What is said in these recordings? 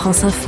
France Info.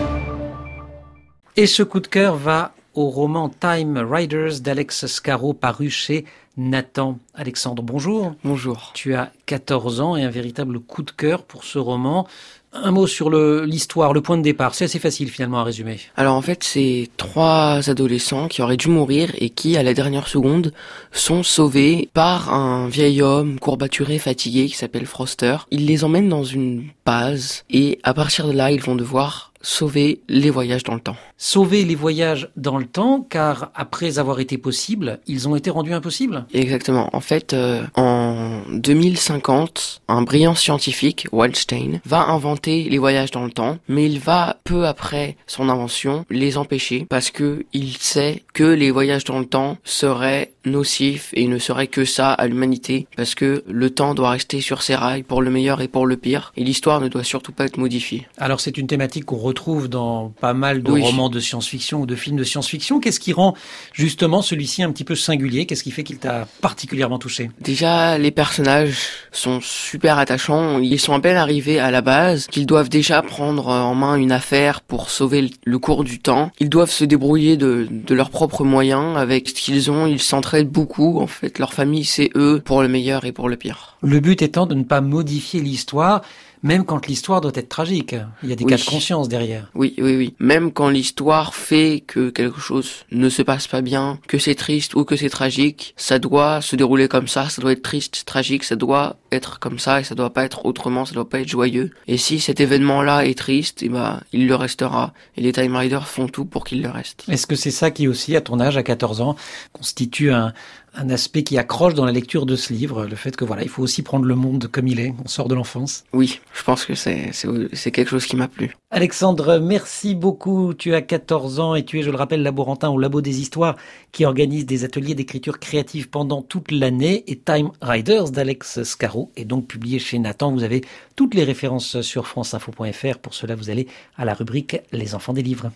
Et ce coup de cœur va au roman Time Riders d'Alex Scarrow paru chez Nathan. Alexandre, bonjour. Bonjour. Tu as 14 ans et un véritable coup de cœur pour ce roman. Un mot sur l'histoire, le point de départ. C'est assez facile finalement à résumer. Alors en fait, c'est 3 adolescents qui auraient dû mourir et qui, à la dernière seconde, sont sauvés par un vieil homme courbaturé, fatigué, qui s'appelle Froster. Il les emmène dans une base et à partir de là, ils vont devoir sauver les voyages dans le temps. Sauver les voyages dans le temps, car après avoir été possibles, ils ont été rendus impossibles. Exactement. En fait, en 2050, un brillant scientifique, Waldstein, va inventer les voyages dans le temps, mais il va, peu après son invention, les empêcher parce que il sait que les voyages dans le temps seraient nocifs et ne seraient que ça à l'humanité, parce que le temps doit rester sur ses rails pour le meilleur et pour le pire, et l'histoire ne doit surtout pas être modifiée. Alors c'est une thématique qu'on retrouve dans pas mal de romans de science-fiction ou de films de science-fiction. Qu'est-ce qui rend justement celui-ci un petit peu singulier? Qu'est-ce qui fait qu'il t'a particulièrement touché? Déjà, les personnages sont super attachants. Ils sont à peine arrivés à la base, qu'ils doivent déjà prendre en main une affaire pour sauver le cours du temps. Ils doivent se débrouiller de leurs propres moyens avec ce qu'ils ont. Ils s'entraident beaucoup. En fait, leur famille, c'est eux pour le meilleur et pour le pire. Le but étant de ne pas modifier l'histoire, même quand l'histoire doit être tragique. Il y a des cas de conscience derrière. Oui. Même quand l'histoire fait que quelque chose ne se passe pas bien, que c'est triste ou que c'est tragique, ça doit se dérouler comme ça doit être triste, tragique, ça doit être comme ça et ça doit pas être autrement, ça doit pas être joyeux. Et si cet événement-là est triste, il le restera. Et les Time Riders font tout pour qu'il le reste. Est-ce que c'est ça qui aussi, à ton âge, à 14 ans, constitue un aspect qui accroche dans la lecture de ce livre, le fait que il faut aussi prendre le monde comme il est, on sort de l'enfance? Oui, je pense que c'est quelque chose qui m'a plu. Alexandre, merci beaucoup. Tu as 14 ans et tu es, je le rappelle, laborantin au Labo des Histoires qui organise des ateliers d'écriture créative pendant toute l'année. Et Time Riders d'Alex Scarrow est donc publié chez Nathan. Vous avez toutes les références sur franceinfo.fr. Pour cela, vous allez à la rubrique Les enfants des livres.